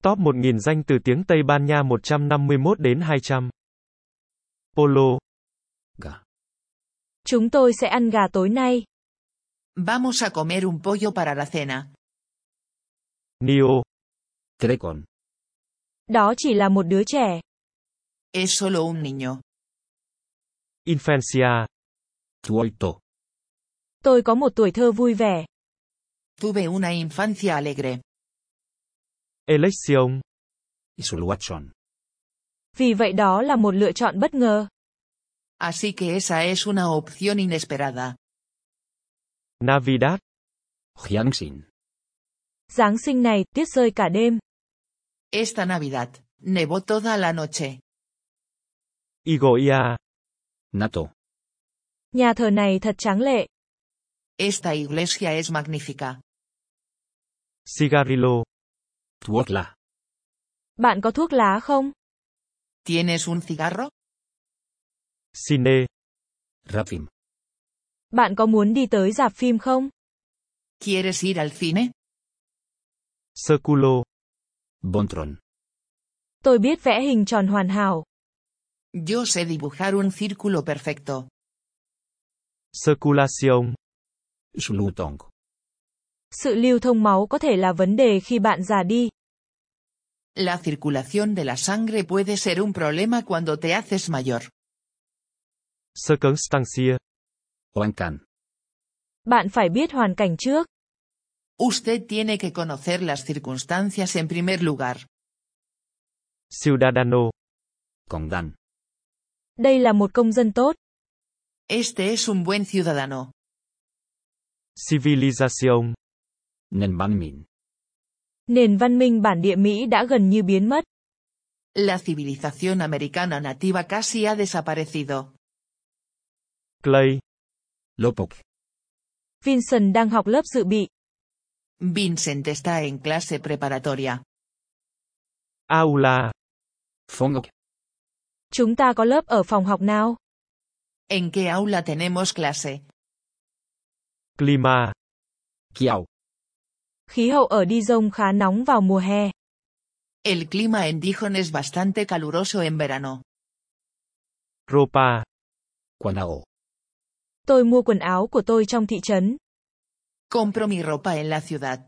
Top 1000 danh từ tiếng Tây Ban Nha 151 đến 200. Polo. Gà. Chúng tôi sẽ ăn gà tối nay. Vamos a comer un pollo para la cena. Nio. Trecon. Đó chỉ là một đứa trẻ. Es solo un niño. Infancia. Tuolto. Tôi có một tuổi thơ vui vẻ. Tuve una infancia alegre. Elección. Isulwachon. Vì vậy đó là một lựa chọn bất ngờ. Así que esa es una opción inesperada. Navidad. Giáng Giáng sinh này, tuyết rơi cả đêm. Esta Navidad, nevó toda la noche. Igoia. Nato. Nhà thờ này thật tráng lệ. Esta iglesia es magnífica. Cigarillo. Tuotla. Bạn có thuốc lá không? ¿Tienes un cigarro? Cine. Rafim. Bạn có muốn đi tới rạp phim không? ¿Quieres ir al cine? Circulo. Bontron. Tôi biết vẽ hình tròn hoàn hảo. Yo sé dibujar un círculo perfecto. Circulación. Slutong. Sự lưu thông máu có thể là vấn đề khi bạn già đi. La circulación de la sangre puede ser un problema cuando te haces mayor. Circunstancia. Oancan. Bạn phải biết hoàn cảnh trước. Usted tiene que conocer las circunstancias en primer lugar. Ciudadano. Condan. Đây là một công dân tốt. Este es un buen ciudadano. Civilización. Nen Banmin. Nền văn minh bản địa Mỹ đã gần như biến mất. La civilización americana nativa casi ha desaparecido. Clay. Lopok. Vincent đang học lớp dự bị. Vincent está en clase preparatoria. Aula. Fongok. Chúng ta có lớp ở phòng học nào? ¿En qué aula tenemos clase? Clima. Kiao. Khí hậu ở Dijon khá nóng vào mùa hè. El clima en Dijon es bastante caluroso en verano. Ropa. Quanao. Tôi mua quần áo của tôi trong thị trấn. Compro mi ropa en la ciudad.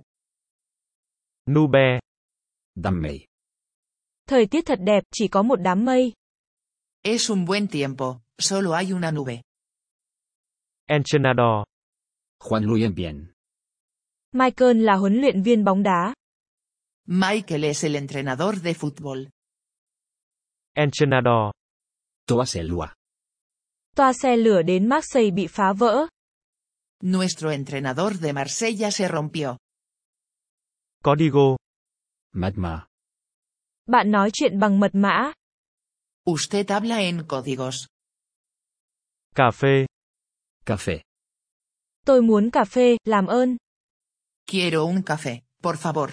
Nube. Dammei. Thời tiết thật đẹp, chỉ có một đám mây. Es un buen tiempo, solo hay una nube. Entrenador. Juan Luyen Bien. Michael là huấn luyện viên bóng đá. Michael es el entrenador de fútbol. Entrenador. Toaselua. Toa xe lửa đến Marseille bị phá vỡ. Nuestro entrenador de Marsella se rompió. Código. Magma. Bạn nói chuyện bằng mật mã. Usted habla en códigos. Café. Café. Tôi muốn cà phê, làm ơn. Quiero un café, por favor.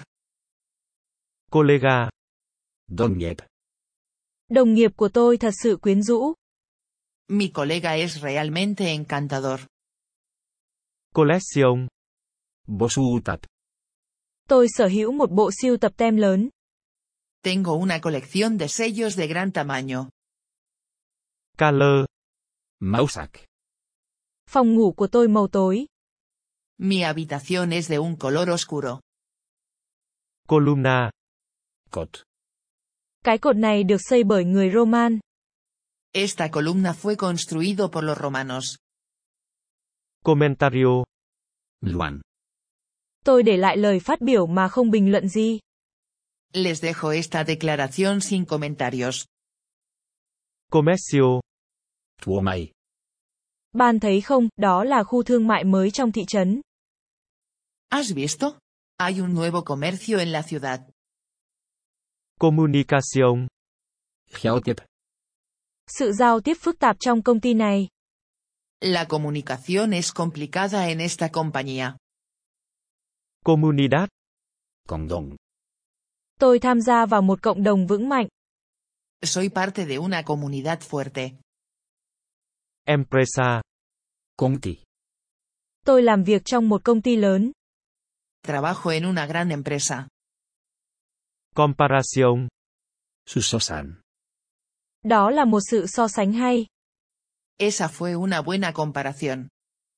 Colega. Doniep. Đồng nghiệp của tôi thật sự quyến rũ. Mi colega es realmente encantador. Colección. Bosuutat. Tôi sở hữu một bộ sưu tập tem lớn. Tengo una colección de sellos de gran tamaño. Color. Mausak. Phòng ngủ của tôi màu tối. Mi habitación es de un color oscuro. Columna. Cot. Cái cột này được xây bởi người Roman. Esta columna fue construido por los romanos. Comentario. Luan. Tôi để lại lời phát biểu mà không bình luận gì. Les dejo esta declaración sin comentarios. Comercio. Tuomai. Bạn thấy không, đó là khu thương mại mới trong thị trấn. ¿Has visto? Hay un nuevo comercio en la ciudad. Comunicación. Geotep. Sự giao tiếp phức tạp trong công ty này. La comunicación es complicada en esta compañía. Comunidad. Condong. Tôi tham gia vào một cộng đồng vững mạnh. Soy parte de una comunidad fuerte. Empresa. Conti. Tôi làm việc trong một công ty lớn. Trabajo en una gran empresa. Comparación. Susosan. Đó là một sự so sánh hay. Esa fue una buena comparación.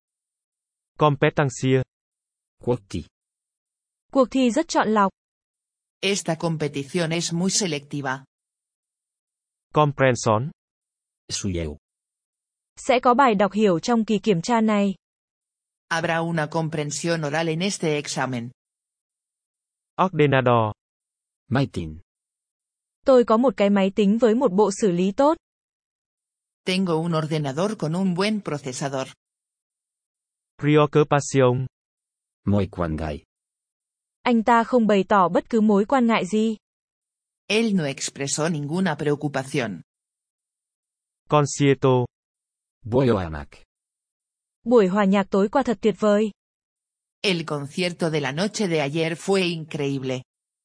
Competencia. Quoti. Cuộc thi rất chọn lọc. Esta competición es muy selectiva. Comprensión. Suyeu. Sẽ có bài đọc hiểu trong kỳ kiểm tra này. Habrá una comprensión oral en este examen. Ordenador. Maitin. Tôi có một cái máy tính với một bộ xử lý tốt. Tengo un ordenador con un buen procesador. Preocupación. Moi quan gai. Anh ta không bày tỏ bất cứ mối quan ngại gì. Él no expresó ninguna preocupación. Concierto. Boyoanak. Buổi hòa nhạc tối qua thật tuyệt vời. El concierto de la noche de ayer fue increíble.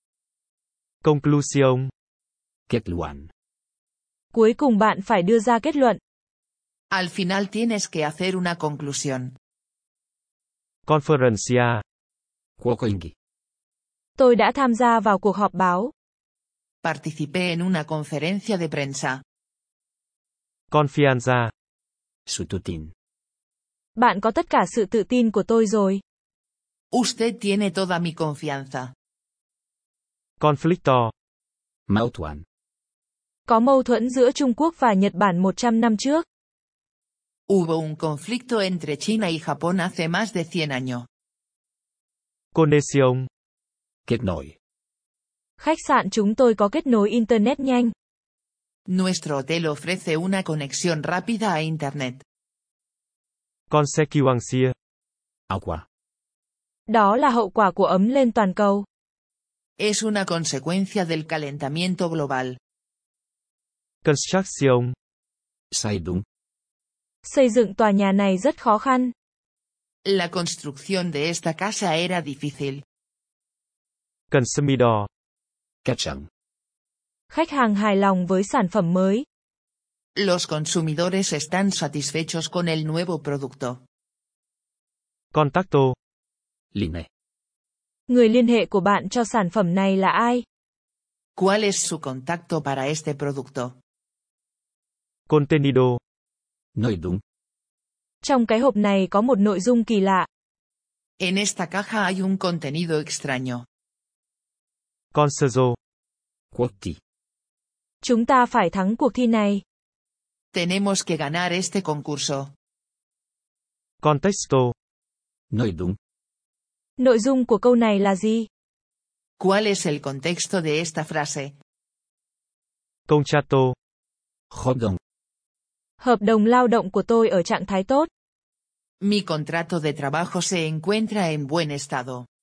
Conclusión. Ketluan. Cuối cùng bạn phải đưa ra kết luận. Al final tienes que hacer una conclusión. Conferencia. Quokoingi. Tôi đã tham gia vào cuộc họp báo. Participé en una conferencia de prensa. Confianza. Sututin. Bạn có tất cả sự tự tin của tôi rồi. Usted tiene toda mi confianza. Conflicto. Mautuan. Có mâu thuẫn giữa Trung Quốc và Nhật Bản 100 năm trước. Hubo un conflicto entre China y Japón hace más de 100 años. Conexión. Kết nối. Khách sạn chúng tôi có kết nối Internet nhanh. Nuestro hotel ofrece una conexión rápida a Internet. Consecuencia. Agua. Đó là hậu quả của ấm lên toàn cầu. Es una consecuencia del calentamiento global. Construcción. Sai đúng. Xây dựng tòa nhà này rất khó khăn. La construcción de esta casa era difícil. Consumidor. Cách chẳng. Khách hàng hài lòng với sản phẩm mới. Los consumidores están satisfechos con el nuevo producto. Contacto. Line. Người liên hệ của bạn cho sản phẩm này là ai? ¿Cuál es su contacto para este producto? Contenido. Nói đúng. Trong cái hộp này có một nội dung kỳ lạ. En esta caja hay un contenido extraño. Consejo. Quoti. Chúng ta phải thắng cuộc thi này. Tenemos que ganar este concurso. Contexto. Nói đúng. Nội dung của câu này là gì? ¿Cuál es el contexto de esta frase? Contrato. Hợp đồng. Hợp đồng lao động của tôi ở trạng thái tốt. Mi contrato de trabajo se encuentra en buen estado.